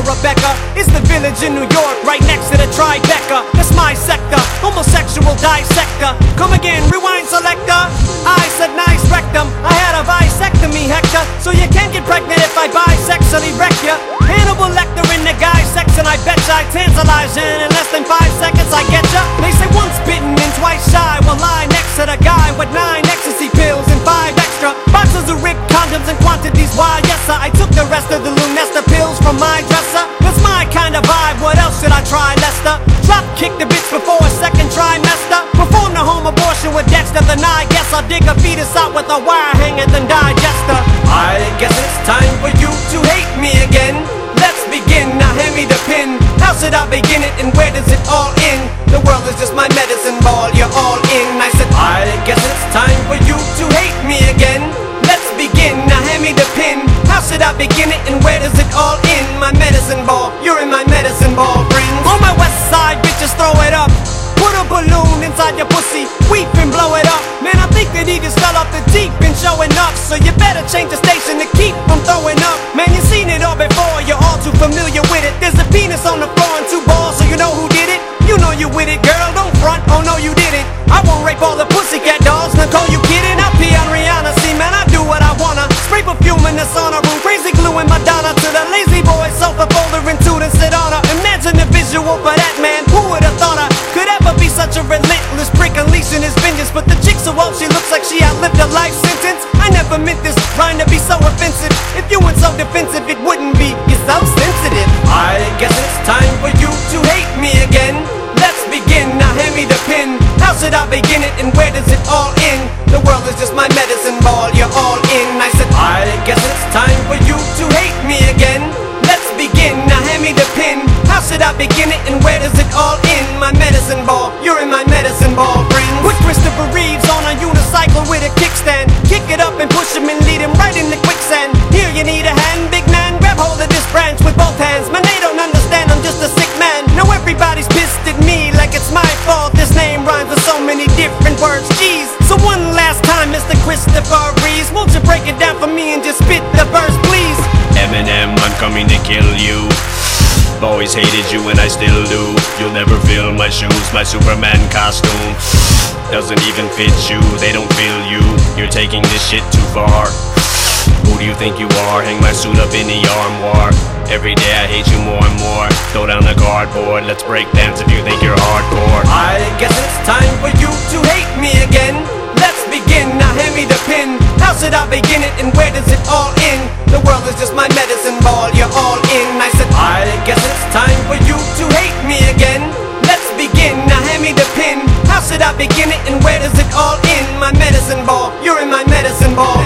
Rebecca is the village in New York, right next to the Tribeca. That's my sector, homosexual dissector. Come again, rewind selector. I said nice rectum, I had a vasectomy, Hector. So you can't get pregnant if I bisexually wreck ya. Hannibal Lecter in the guy section, I bet ya I tantalize ya. In less than 5 seconds I get ya. They say once bitten and twice shy. Well, lie next to the guy with 9 ecstasy pills and 5 extra boxes of ripped condoms in quantities. Why, yes sir, I took the rest of the Lunesta pills from my dresser. That's my kind of vibe, what else should I try, Lester? Drop kick the bitch before a second trimester. Perform the home abortion with Dexter. Then I guess I'll dig a fetus out with a wire hanger than digester. I guess it's time for you to hate me again. Let's begin, now hand me the pen. How should I begin it and where does it all end? The world is just my medicine ball, you're all in. I said I guess it's time for you to hate me again. Let's begin, now hand me the pen. How should I begin it and where does it all end? My medicine ball, you're in my medicine ball, friends. On my west side, bitches throw it up. Put a balloon inside your pussy, weep and blow it up. Man, I think that he just fell off the Jeep and showing up. So you better change the station to keep from throwing up. Man, you seen it all before, you're all too familiar with it. There's a penis on the floor and 2 balls, so you know who did it. You know you with it, girl, don't front, oh no you didn't. I won't rape all the pussycat dolls, Nicole, you kidding? I'll pee on Rihanna, see man, I do what I wanna. Spray perfume in the sauna room, crazy glue in Madonna. To the lazy boy, sofa folder and two and sit on her. Imagine the visual for that man, who would've thought her could ever be such a relentless prick unleashing his vengeance. But the chick so old, she looks like she outlived a life sentence. I never meant this rhyme to be so offensive. If you weren't so defensive, it wouldn't be. You're so sensitive. I guess it's time for you to hate me again. Let's begin, now hand me the pen. How should I begin it and where does it all end? The world is just my medicine ball, you're all in. I said I guess it's time for you to hate me again. Let's begin, now hand me the pen. How should I begin it and where does it all end? My medicine ball, you're in my medicine ball, friends. Put Christopher Reeves on a unicycle with a kickstand. Kick it up and push him and lead him right in the quicksand. Here you need a hand, big man, grab hold of this branch with both hands. Man, they don't understand, I'm just a sick man. Now everybody's pissed at me like it's my fault. This name rhymes with so many different words, jeez. So one last time, Mr. Christopher Reeves, won't you break it down for me and just spit the verse, please? Eminem, I'm coming to kill you. Always hated you and I still do. You'll never fill my shoes, my Superman costume doesn't even fit you, they don't feel you. You're taking this shit too far. Who do you think you are? Hang my suit up in the armoire. Every day I hate you more and more. Throw down the cardboard, let's break dance if you think you're hardcore. I guess it's time for you to hate me again. Let's begin, now hand me the pen. How should I begin it and where does it all end? The world is just my medicine ball, you're all in. I said I guess it's time for you to hate me again. Let's begin, now hand me the pen. How should I begin it and where does it all end? My medicine ball, you're in my medicine ball.